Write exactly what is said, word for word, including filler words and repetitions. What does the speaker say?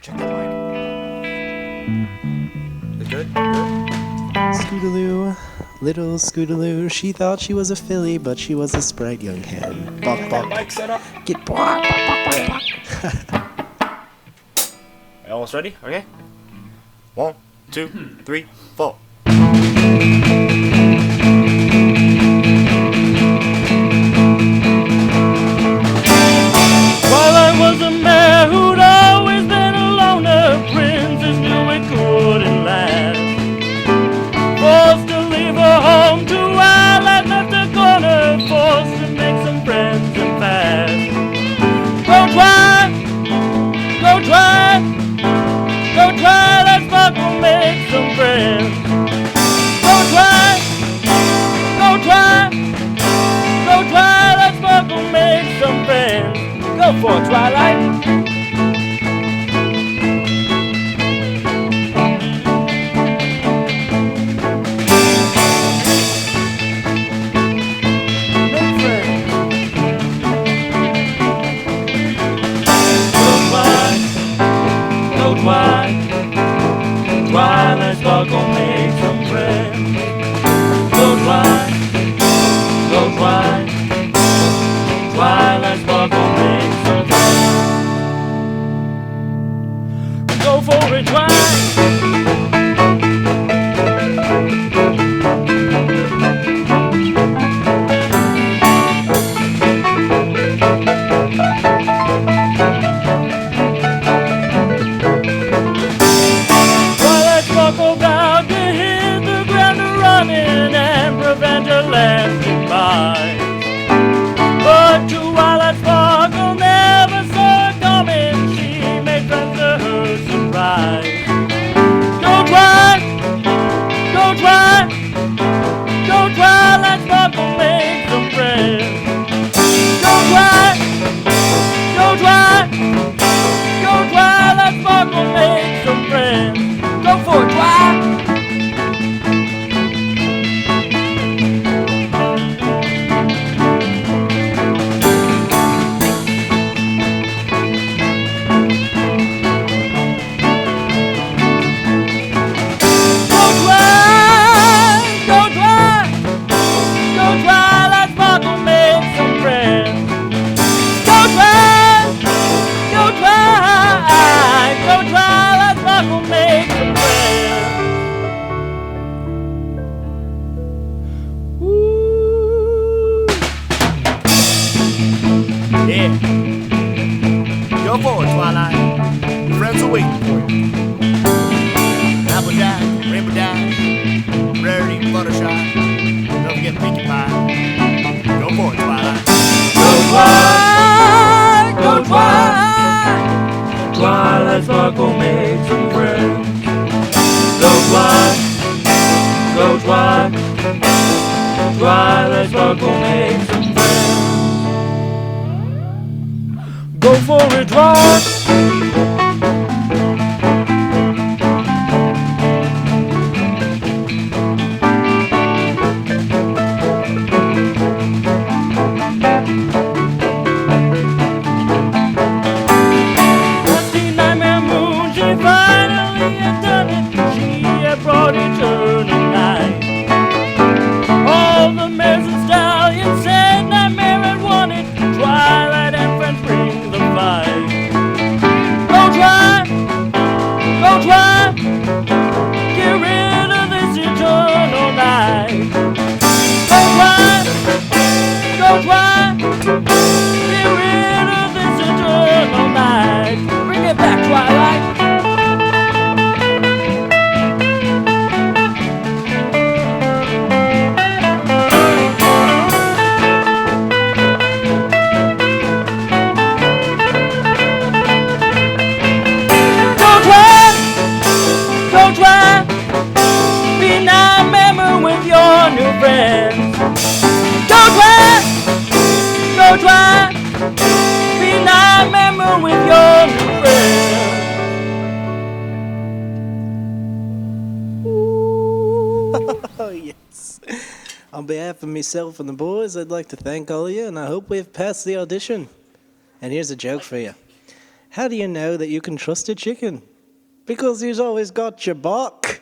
check the mic. Is it good? Good? Scootaloo, little Scootaloo, she thought she was a filly, but she was a sprite young hen. Bok Get that bok, mic set up. get bok, bok, bok, bok. Are you almost ready? Okay. One, two, three, four. While I was a man who'd always been a loner, princess knew it couldn't last. Forced to leave her home to while I left her corner, forced to make some friends and fast. Go try, go try, go try, let's fuck, we'll make some friends. Go try, go try, go try, let's fuck, we'll make some friends. Go for it, Twilight. Make friends. Go Twilight, go Twilight, Twilight's dog gon' make some friends. Go Twilight, go Twilight, Twilight's dog gon' make some friends. Go for it, Twilight. Twilight buckled out to hit the ground running and prevent a landing by. But Twilight Sparkle never saw it coming. She made friends to her surprise. Go try, go try, go Twilight Sparkle, make some friends. Go try, go try, go Twilight Sparkle, make some friends. Go for it, Twilight. Go try, go try, go Twilight Sparkle, make some friends. Go try, go try, go Twilight Sparkle, make some friends. Ooh. Yeah. Go forward, Twilight. Your friends are waiting for you. Apple Jack, Rainbow Dash, Rarity, Fluttershy. Don't forget Pinkie Pie. Go forward, Twilight. Go try, go try, Twilight Sparkle, make some friends. Go try, go try, Twilight Sparkle, make some friends. Go for it, try. Rusty Nightmare Moon, she finally had done it. She had brought eternal night. All the mares and stallions said Nightmare had won it. Twilight and friends bring the fight. Go try, go try, get rid of this eternal night. Go try, go try, get rid of this eternal night. Bring it back, Twilight. Go try, go try, be Nightmare with your new friends. Go try, go try, be Nightmare with your new friends. Oh, yes. On behalf of myself and the boys, I'd like to thank all of you, and I hope we've passed the audition. And here's a joke for you. How do you know that you can trust a chicken? Because he's always got your back.